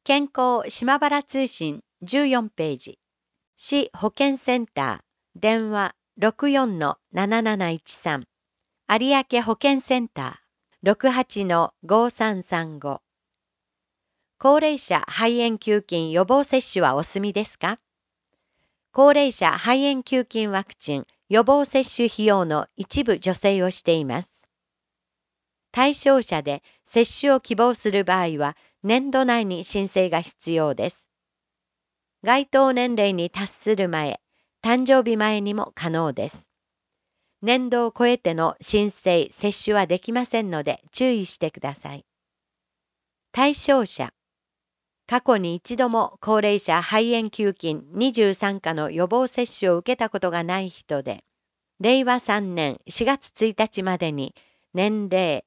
健康島原通信14ページ。市保健センター電話 64-7713 有明保健センター 68-5335。高齢者肺炎球菌予防接種はお済みですか？高齢者肺炎球菌ワクチン予防接種費用の一部助成をしています。対象者で接種を希望する場合は年度内に申請が必要です。該当年齢に達する前、誕生日前にも可能です。年度を超えての申請・接種はできませんので注意してください。対象者。過去に一度も高齢者肺炎球菌23価の予防接種を受けたことがない人で、令和3年4月1日までに年齢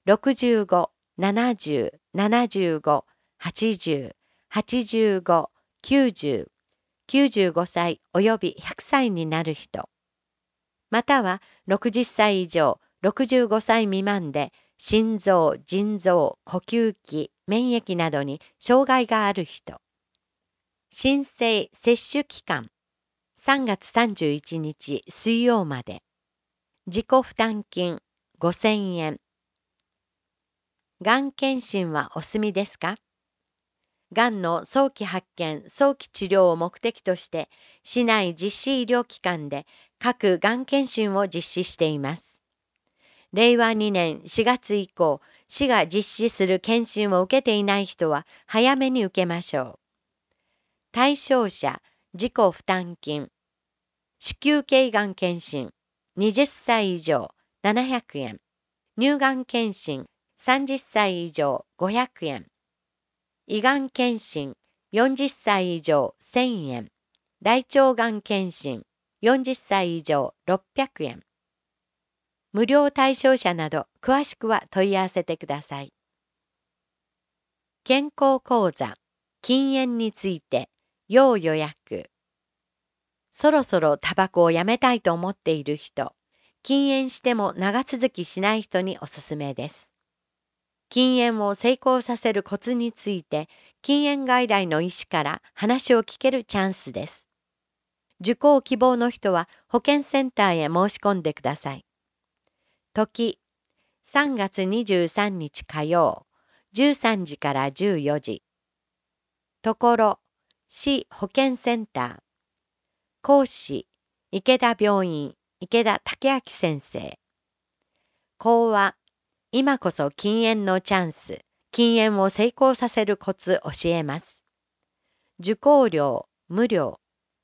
65、70、75、80、85、90、95歳および100歳になる人、または60歳以上、65歳未満で心臓、腎臓、呼吸器、免疫などに障害がある人。申請・接種期間3月31日水曜まで。自己負担金5000円。がん検診はお済みですか？がんの早期発見・早期治療を目的として、市内実施医療機関で各がん検診を実施しています。令和2年4月以降、市が実施する検診を受けていない人は早めに受けましょう。対象者、自己負担金。子宮頸がん検診、20歳以上700円。乳がん検診、30歳以上500円。胃がん検診、40歳以上1000円。大腸がん検診、40歳以上600円。無料対象者など詳しくは問い合わせてください。健康講座、禁煙について、要予約。そろそろタバコをやめたいと思っている人、禁煙しても長続きしない人におすすめです。禁煙を成功させるコツについて、禁煙外来の医師から話を聞けるチャンスです。受講希望の人は保健センターへ申し込んでください。時、3月23日火曜、13時から14時。ところ、市保健センター。講師、池田病院、池田武明先生。講話、今こそ禁煙のチャンス、禁煙を成功させるコツ教えます。受講料、無料。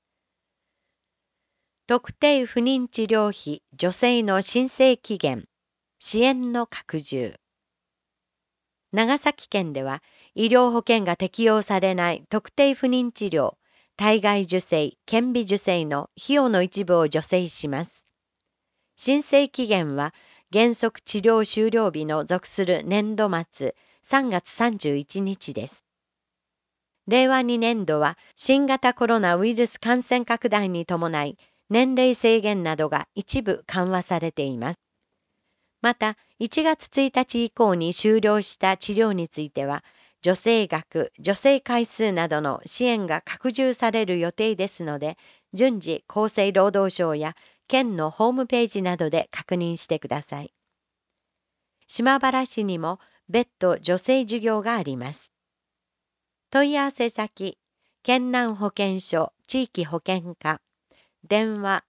特定不妊治療費助成の申請期限、支援の拡充。長崎県では医療保険が適用されない特定不妊治療、体外受精、顕微授精の費用の一部を助成します。申請期限は原則治療終了日の属する年度末3月31日です。令和2年度は新型コロナウイルス感染拡大に伴い年齢制限などが一部緩和されています。また、1月1日以降に終了した治療については、助成額、助成回数などの支援が拡充される予定ですので、順次厚生労働省や県のホームページなどで確認してください。島原市にも別途助成事業があります。問い合わせ先、県南保健所地域保健課、電話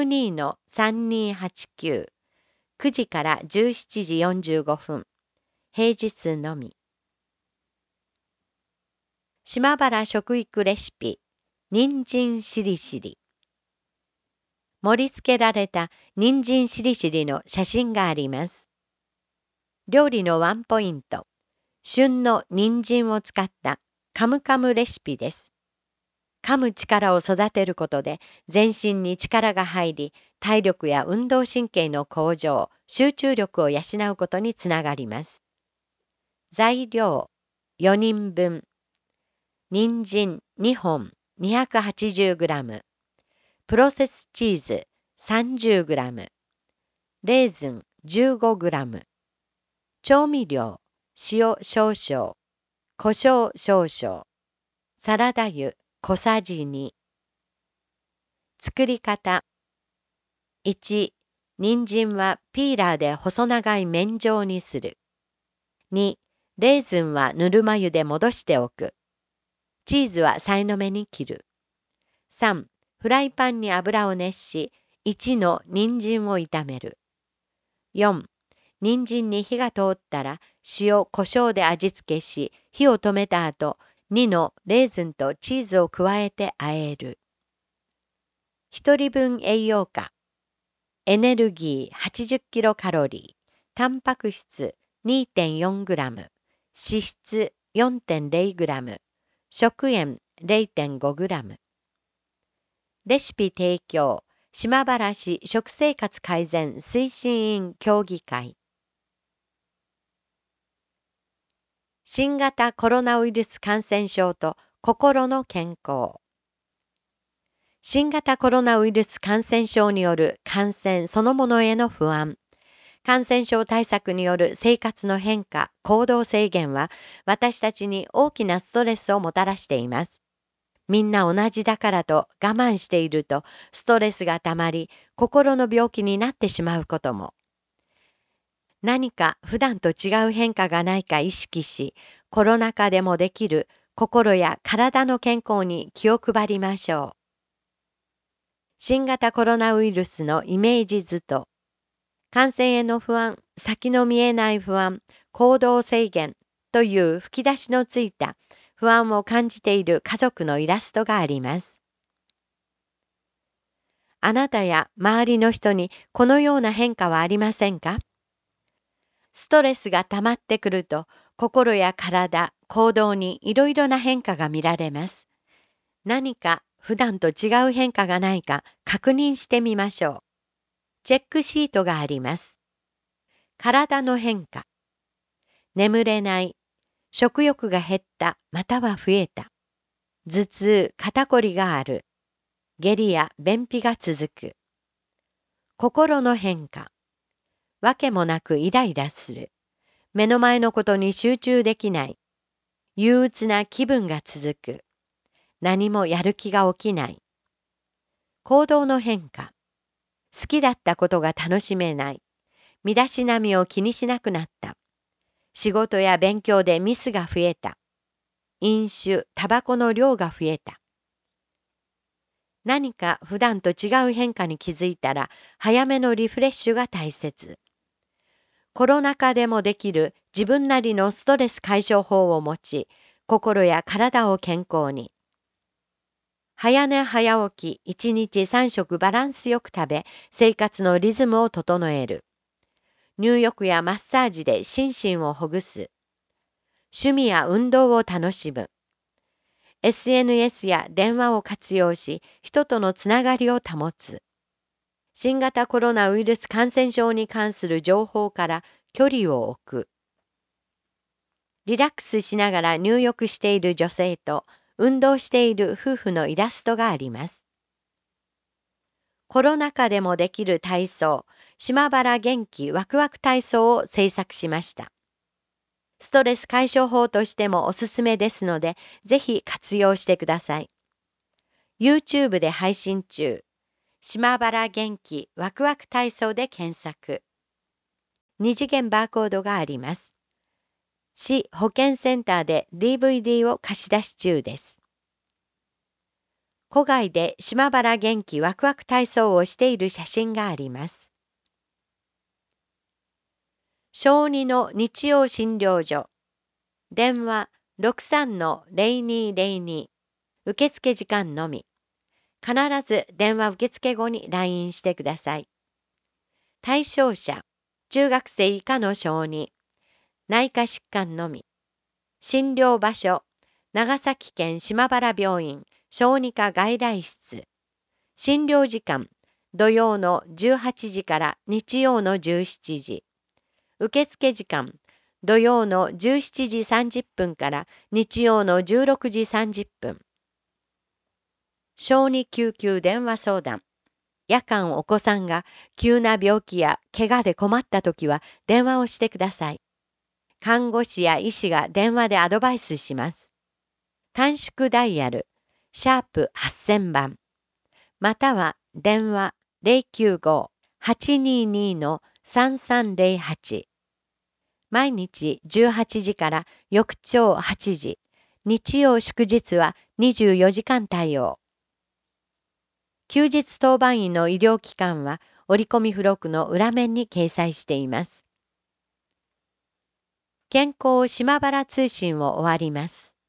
62-3289、9時から17時45分、平日のみ。島原食育レシピ、人参しりしり。盛り付けられた人参しりしりの写真があります。料理のワンポイント、旬の人参を使ったカムカムレシピです。噛む力を育てることで全身に力が入り、体力や運動神経の向上、集中力を養うことにつながります。材料4人分。人参2本 280g、プロセスチーズ 30g、レーズン 15g、調味料塩少々、胡椒少々。 サラダ油小さじ2。作り方。1、人参はピーラーで細長い麺状にする。2、レーズンはぬるま湯で戻しておく。チーズはさいの目に切る。3、フライパンに油を熱し、1の人参を炒める。4、人参に火が通ったら塩、胡椒で味付けし、火を止めた後、2のレーズンとチーズを加えて和える。1人分栄養価。エネルギー80キロカロリー、タンパク質 2.4 グラム、脂質 4.0 グラム、食塩 0.5 グラム。レシピ提供、島原市食生活改善推進員協議会。新型コロナウイルス感染症と心の健康。新型コロナウイルス感染症による感染そのものへの不安、感染症対策による生活の変化、行動制限は私たちに大きなストレスをもたらしています。みんな同じだからと我慢しているとストレスがたまり、心の病気になってしまうことも。何か普段と違う変化がないか意識し、コロナ禍でもできる心や体の健康に気を配りましょう。新型コロナウイルスのイメージ図と、感染への不安、先の見えない不安、行動制限という吹き出しのついた不安を感じている家族のイラストがあります。あなたや周りの人にこのような変化はありませんか？ストレスが溜まってくると、心や体、行動にいろいろな変化が見られます。何か普段と違う変化がないか確認してみましょう。チェックシートがあります。体の変化。眠れない。食欲が減ったまたは増えた。頭痛、肩こりがある。下痢や便秘が続く。心の変化。わけもなくイライラする。目の前のことに集中できない。憂鬱な気分が続く。何もやる気が起きない。行動の変化。好きだったことが楽しめない。身だしなみを気にしなくなった。仕事や勉強でミスが増えた。飲酒、タバコの量が増えた。何か普段と違う変化に気づいたら、早めのリフレッシュが大切。コロナ禍でもできる自分なりのストレス解消法を持ち、心や体を健康に。早寝早起き、1日3食バランスよく食べ、生活のリズムを整える。入浴やマッサージで心身をほぐす。趣味や運動を楽しむ。SNS や電話を活用し、人とのつながりを保つ。新型コロナウイルス感染症に関する情報から距離を置く。リラックスしながら入浴している女性と運動している夫婦のイラストがあります。コロナ禍でもできる体操、島原元気ワクワク体操を制作しました。ストレス解消法としてもおすすめですので、ぜひ活用してください。YouTube で配信中。島原元気ワクワク体操で検索。2次元バーコードがあります。市保健センターで DVD を貸し出し中です。戸外で島原元気ワクワク体操をしている写真があります。小児の日曜診療所。電話 63-0202。受付時間のみ。必ず電話受付後に来院してください。対象者、中学生以下の小児。内科疾患のみ。診療場所、長崎県島原病院小児科外来室。診療時間、土曜の18時から日曜の17時。受付時間、土曜の17時30分から日曜の16時30分。小児救急電話相談。夜間お子さんが急な病気や怪我で困ったときは電話をしてください。看護師や医師が電話でアドバイスします。 短縮ダイヤル#8000番または電話095-822-3308毎日18時から翌朝8時、日曜祝日は24時間対応。休日当番員の医療機関は折り込み付録の裏面に掲載しています。健康島原通信を終わります。